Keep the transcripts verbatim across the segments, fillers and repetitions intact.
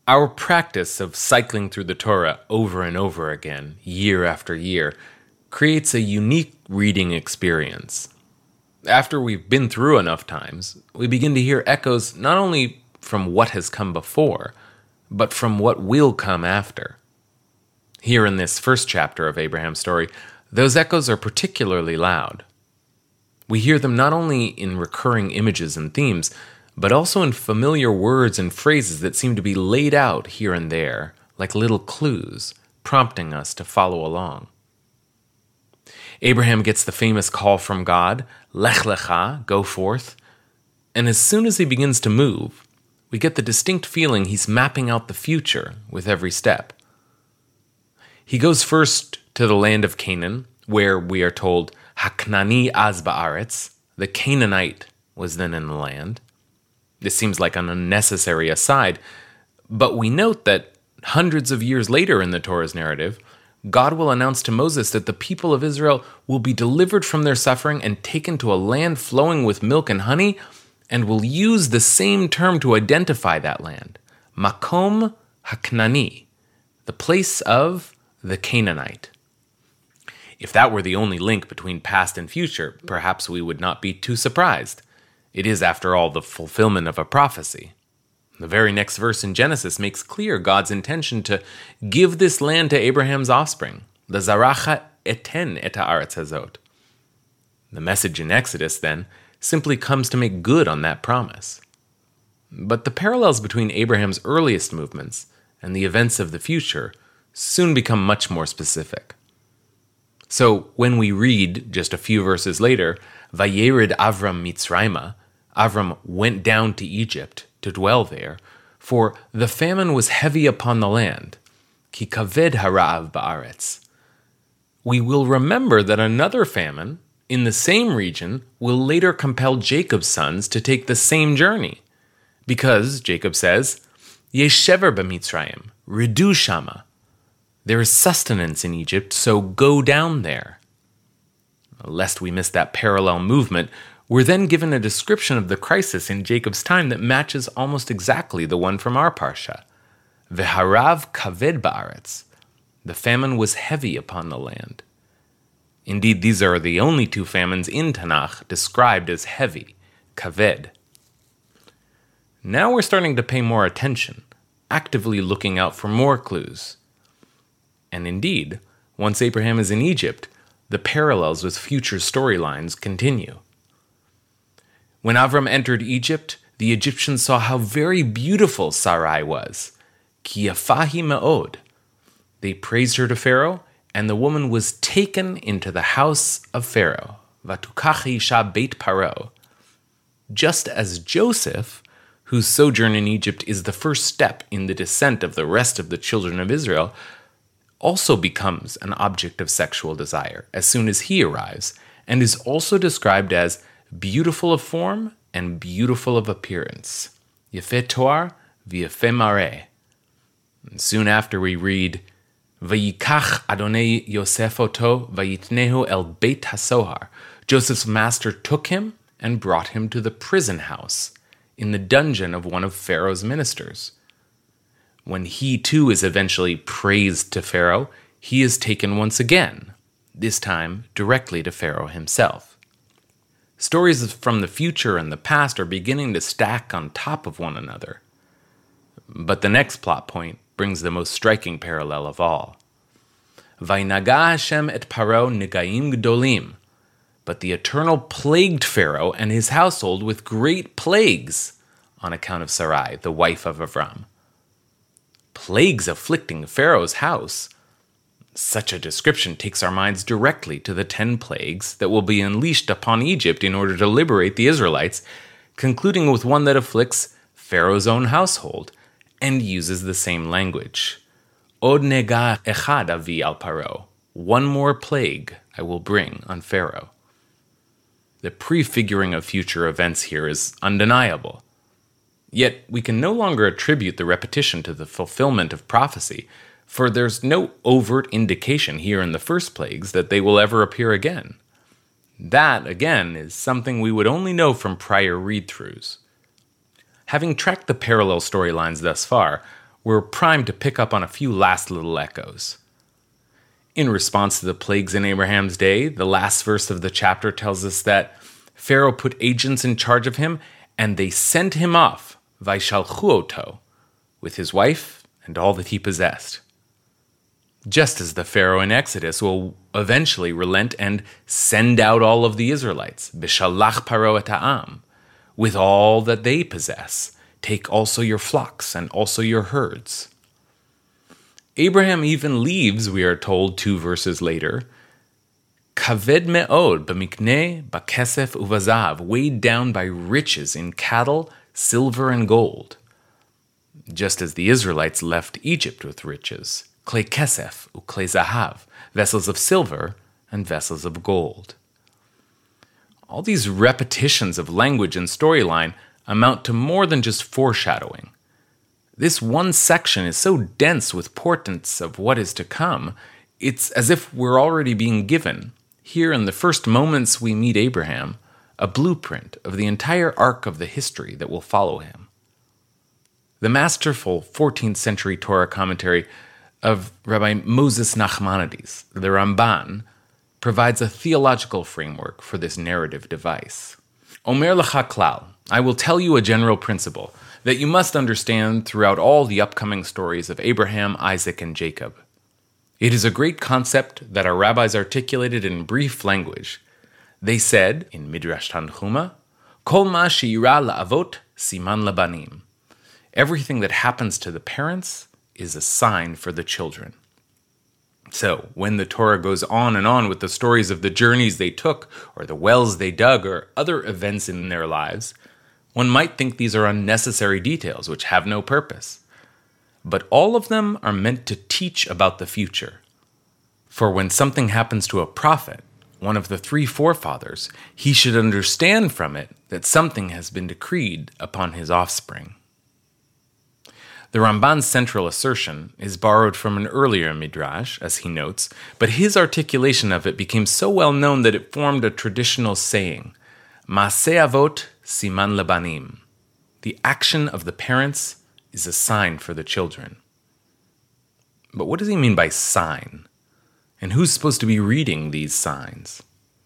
Our practice of cycling through the Torah over and over again, year after year, creates a unique reading experience. After we've been through enough times, we begin to hear echoes not only from what has come before, but from what will come after. Here in this first chapter of Abraham's story, those echoes are particularly loud. We hear them not only in recurring images and themes, but also in familiar words and phrases that seem to be laid out here and there, like little clues, prompting us to follow along. Abraham gets the famous call from God, Lech Lecha, go forth, and as soon as he begins to move, we get the distinct feeling he's mapping out the future with every step. He goes first to the land of Canaan, where we are told, Haknani az ba'aretz, the Canaanite was then in the land. This seems like an unnecessary aside, but we note that hundreds of years later in the Torah's narrative, God will announce to Moses that the people of Israel will be delivered from their suffering and taken to a land flowing with milk and honey, and will use the same term to identify that land, Makom Haknani, the place of the Canaanite. If that were the only link between past and future, perhaps we would not be too surprised. It is, after all, the fulfillment of a prophecy. The very next verse in Genesis makes clear God's intention to give this land to Abraham's offspring, the Zaracha eten et haaretz hazot. The message in Exodus, then, simply comes to make good on that promise. But the parallels between Abraham's earliest movements and the events of the future soon become much more specific. So when we read, just a few verses later, Vayered Avram Mitzrayma, Avram went down to Egypt to dwell there, for the famine was heavy upon the land, ki kaved harav ba'aretz. We will remember that another famine in the same region will later compel Jacob's sons to take the same journey, because, Jacob says, Yeshever b'Mitzrayim, ridu shama. There is sustenance in Egypt, so go down there. Lest we miss that parallel movement, we're then given a description of the crisis in Jacob's time that matches almost exactly the one from our parsha. V'harav kaved ba'aretz. The famine was heavy upon the land. Indeed, these are the only two famines in Tanakh described as heavy, kaved. Now we're starting to pay more attention, actively looking out for more clues. And indeed, once Abraham is in Egypt, the parallels with future storylines continue. When Avram entered Egypt, the Egyptians saw how very beautiful Sarai was. Ki yafahi me'od. They praised her to Pharaoh, and the woman was taken into the house of Pharaoh. Vatukach isha beit paro. Just as Joseph, whose sojourn in Egypt is the first step in the descent of the rest of the children of Israel, also becomes an object of sexual desire as soon as he arrives, and is also described as beautiful of form and beautiful of appearance. Yefeh toar v'yefeh mareh. And soon after we read, Vayikach Adonai Yosef oto vayitnehu el beit hasohar. Joseph's master took him and brought him to the prison house, in the dungeon of one of Pharaoh's ministers. When he too is eventually praised to Pharaoh, he is taken once again, this time directly to Pharaoh himself. Stories from the future and the past are beginning to stack on top of one another. But the next plot point brings the most striking parallel of all. Vainaga Hashem et Paro negaim gdolim. But the Eternal plagued Pharaoh and his household with great plagues on account of Sarai, the wife of Avram. Plagues afflicting Pharaoh's house. Such a description takes our minds directly to the ten plagues that will be unleashed upon Egypt in order to liberate the Israelites, concluding with one that afflicts Pharaoh's own household and uses the same language. Od nega echad avi al paro. One more plague I will bring on Pharaoh. The prefiguring of future events here is undeniable. Yet we can no longer attribute the repetition to the fulfillment of prophecy, for there's no overt indication here in the first plagues that they will ever appear again. That, again, is something we would only know from prior read-throughs. Having tracked the parallel storylines thus far, we're primed to pick up on a few last little echoes. In response to the plagues in Abraham's day, the last verse of the chapter tells us that Pharaoh put agents in charge of him, and they sent him off, vaishalchu oto, with his wife and all that he possessed. Just as the Pharaoh in Exodus will eventually relent and send out all of the Israelites, bishalach paro et ha'am, with all that they possess. Take also your flocks and also your herds. Abraham even leaves, we are told two verses later, kaved me'od b'mikneh b'kesef uvazav, weighed down by riches in cattle, silver, and gold. Just as the Israelites left Egypt with riches, klei kesef uklei zahav, vessels of silver and vessels of gold. All these repetitions of language and storyline amount to more than just foreshadowing. This one section is so dense with portents of what is to come, it's as if we're already being given, here in the first moments we meet Abraham, a blueprint of the entire arc of the history that will follow him. The masterful fourteenth century Torah commentary of Rabbi Moses Nachmanides, the Ramban, provides a theological framework for this narrative device. Omer lecha klal, I will tell you a general principle that you must understand throughout all the upcoming stories of Abraham, Isaac, and Jacob. It is a great concept that our rabbis articulated in brief language. They said, in Midrash Tanchuma, Kol ma she'ira la'avot siman labanim. Everything that happens to the parents is a sign for the children. So, when the Torah goes on and on with the stories of the journeys they took, or the wells they dug, or other events in their lives, one might think these are unnecessary details which have no purpose. But all of them are meant to teach about the future. For when something happens to a prophet, one of the three forefathers, he should understand from it that something has been decreed upon his offspring. The Ramban's central assertion is borrowed from an earlier midrash, as he notes, but his articulation of it became so well known that it formed a traditional saying, Maaseh avot siman labanim. The action of the parents is a sign for the children. But what does he mean by sign? And who's supposed to be reading these signs?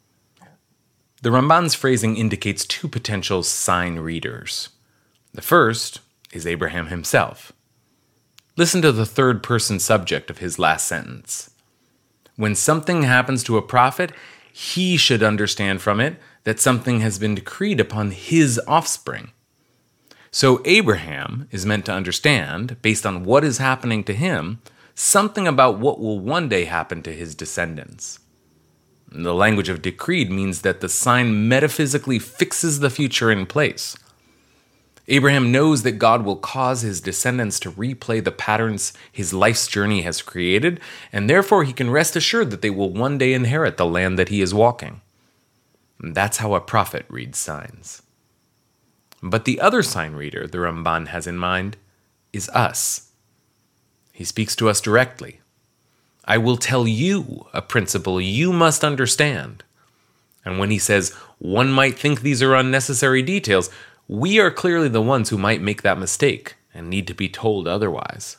The Ramban's phrasing indicates two potential sign readers. The first is Abraham himself. Listen to the third-person subject of his last sentence. When something happens to a prophet, he should understand from it that something has been decreed upon his offspring. So Abraham is meant to understand, based on what is happening to him, something about what will one day happen to his descendants. The language of decreed means that the sign metaphysically fixes the future in place. Abraham knows that God will cause his descendants to replay the patterns his life's journey has created, and therefore he can rest assured that they will one day inherit the land that he is walking. And that's how a prophet reads signs. But the other sign reader the Ramban has in mind is us. He speaks to us directly. I will tell you a principle you must understand. And when he says, one might think these are unnecessary details, we are clearly the ones who might make that mistake and need to be told otherwise.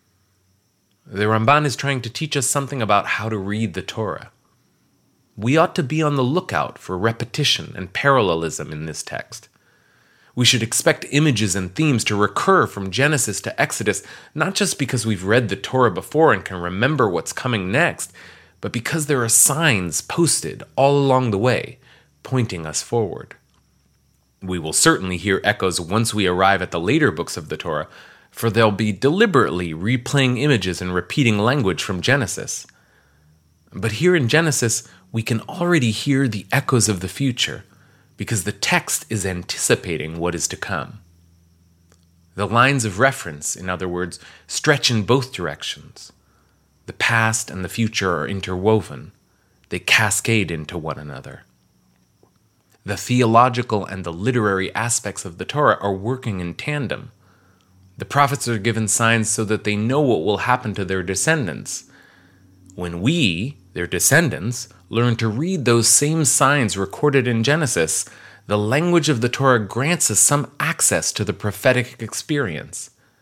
The Ramban is trying to teach us something about how to read the Torah. We ought to be on the lookout for repetition and parallelism in this text. We should expect images and themes to recur from Genesis to Exodus, not just because we've read the Torah before and can remember what's coming next, but because there are signs posted all along the way, pointing us forward. We will certainly hear echoes once we arrive at the later books of the Torah, for they'll be deliberately replaying images and repeating language from Genesis. But here in Genesis, we can already hear the echoes of the future, because the text is anticipating what is to come. The lines of reference, in other words, stretch in both directions. The past and the future are interwoven. They cascade into one another. The theological and the literary aspects of the Torah are working in tandem. The prophets are given signs so that they know what will happen to their descendants. When we, their descendants, learn to read those same signs recorded in Genesis, the language of the Torah grants us some access to the prophetic experience.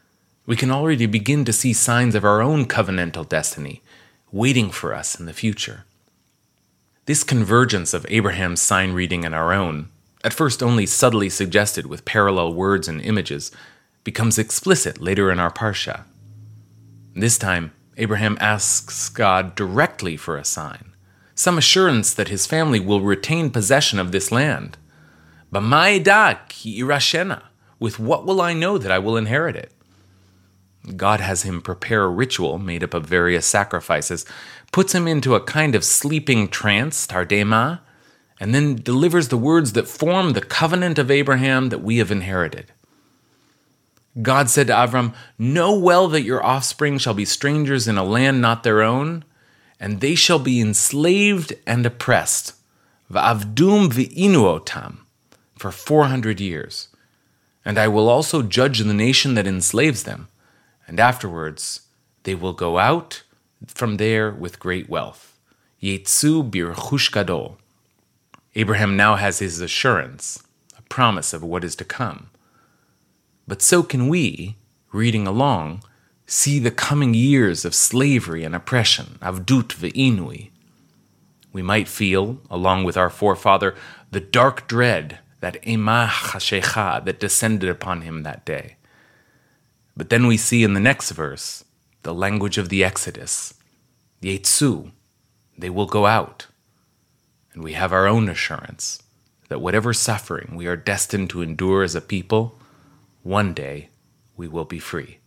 We can already begin to see signs of our own covenantal destiny waiting for us in the future. This convergence of Abraham's sign reading and our own, at first only subtly suggested with parallel words and images, becomes explicit later in our parsha. This time, Abraham asks God directly for a sign, some assurance that his family will retain possession of this land. B'ma edah ki irashena, with what will I know that I will inherit it? God has him prepare a ritual made up of various sacrifices, puts him into a kind of sleeping trance, tardema, and then delivers the words that form the covenant of Abraham that we have inherited. God said to Avram, "Know well that your offspring shall be strangers in a land not their own, and they shall be enslaved and oppressed, va'avdum v'inu otam, for four hundred years. And I will also judge the nation that enslaves them, and afterwards they will go out from there with great wealth. Yetzu b'rechush gadol." Abraham now has his assurance, a promise of what is to come. But so can we, reading along, see the coming years of slavery and oppression, avdut ve'inui. We might feel, along with our forefather, the dark dread, that emah chashecha that descended upon him that day. But then we see in the next verse the language of the Exodus. Yetzu, they will go out. And we have our own assurance that whatever suffering we are destined to endure as a people, one day we will be free.